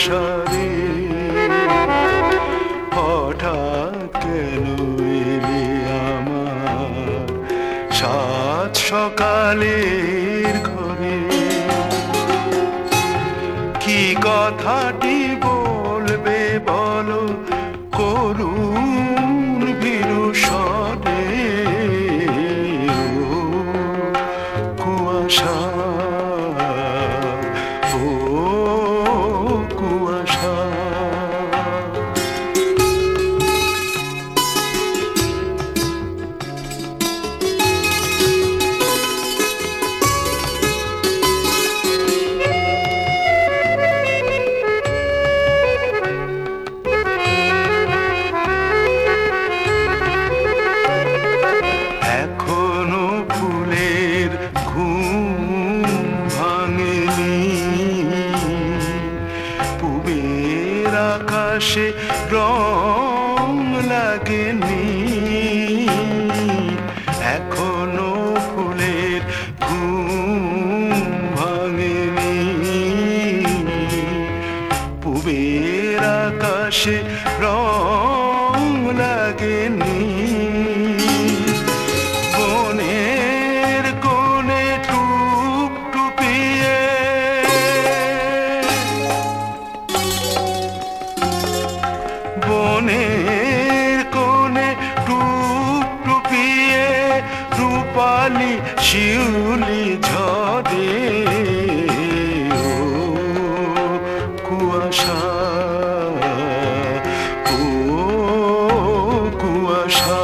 কুয়াশারে হঠাৎ কেন এলে আমার সাত সকালের ঘরে? কি কথাটি বলবে বলো করুণ ভীরু স্বরে? কুয়াশা, ও কুয়াশা। এখনো ফুলের ঘুম ভাঙেনি, পুবের আকাশে রং লাগেনি। এখনো ফুলের ঘুম ভাঙেনি, পুবের আকাশে রং লাগেনি। বনের কোণে টুপটুপিয়ে বনের কোণে টুপটুপিয়ে রূপালি শিউলি ঝরে। ও কুয়াশা, ও কুয়াশা।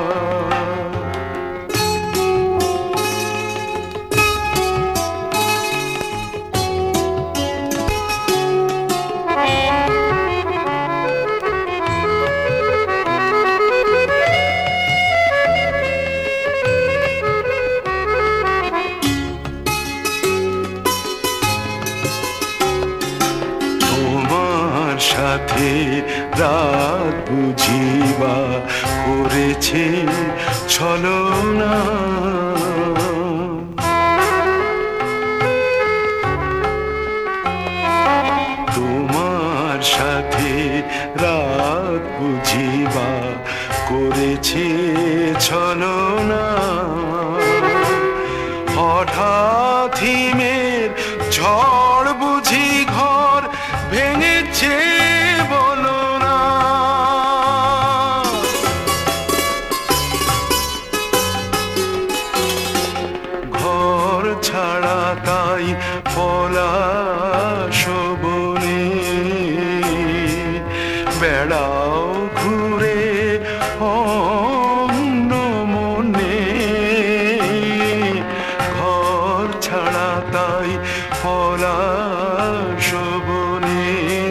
সাথে রাত বুঝিবা করেছে ছলনা। তোমার সাথে রাত বুঝিবা করেছে ছলনা। হঠাৎ হিমের ঝড় বুঝি ঘর ভেঙেছে বলো না। ঘর ছাড়া তাই পলাশ বনে বেড়াও ঘুরে অন্য মনে। ঘর ছাড়া তাই পলাশ বনে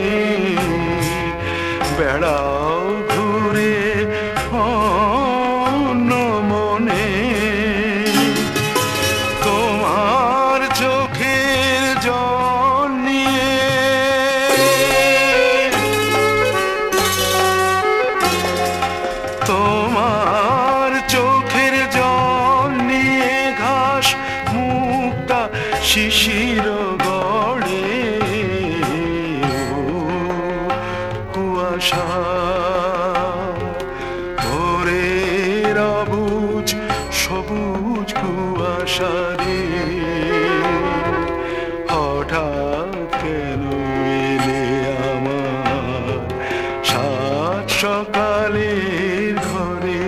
বেড়াও ঘুরে অন্য মনে। তোমার চোখের জল নিয়ে তোমার চোখের জল নিয়ে ঘাস মুক্তা শিশির গড়ে। কুয়াশা, ভোরের অবুঝ সবুজ কুয়াশারে হঠাৎ কেন এলে আমার সাত সকালের ঘরে?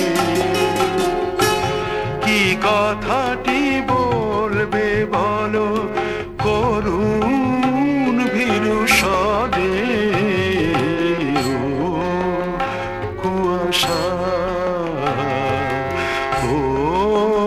কি কথাটি বলবে বলো করুণ ভীরু স্বরে? ও কুয়াশা, ও